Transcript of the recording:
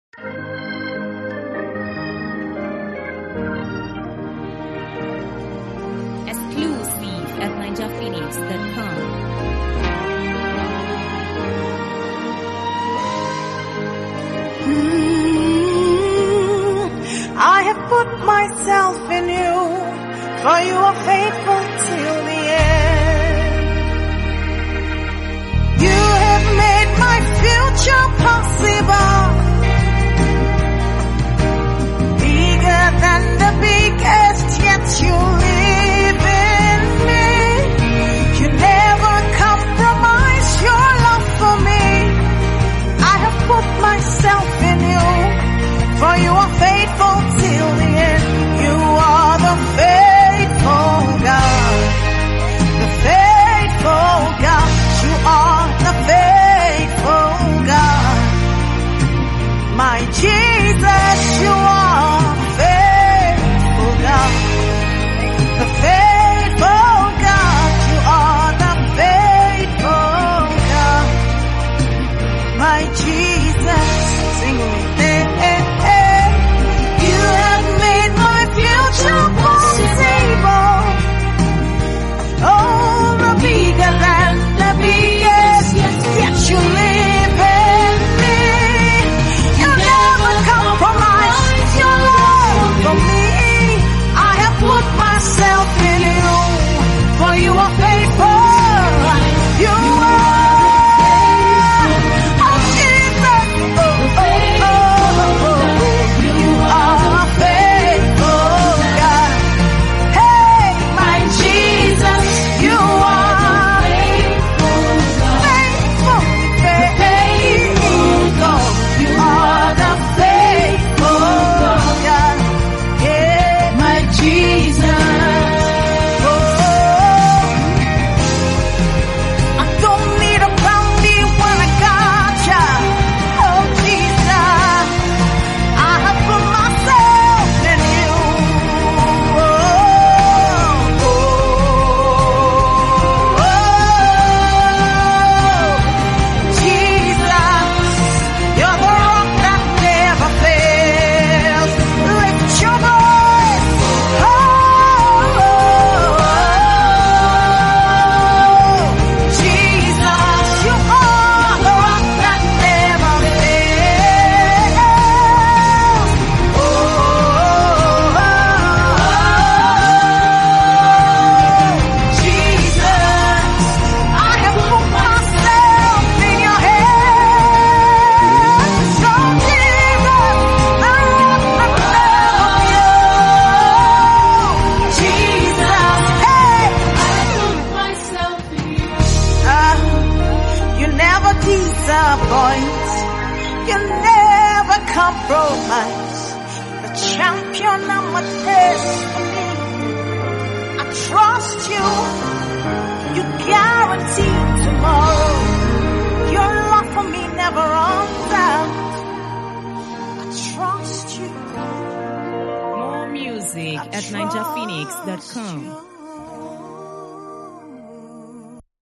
Exclusive at ninjaphoenix.com. I have put myself in you, for you are faithful till the end. You have made my future possible, bigger than the biggest, yet you live in me. You never compromise your love for me. I have put myself in you, for you are faithful till the end. You are the faithful God, the faithful God. You are the faithful God. My Jesus, you are faithful God, the faithful God. You are the faithful God. My Jesus, sing with me. You never compromise. The champion of my destiny. I trust you. You guarantee tomorrow. Your love for me never runs out. I trust you. More music at ninjaphoenix.com.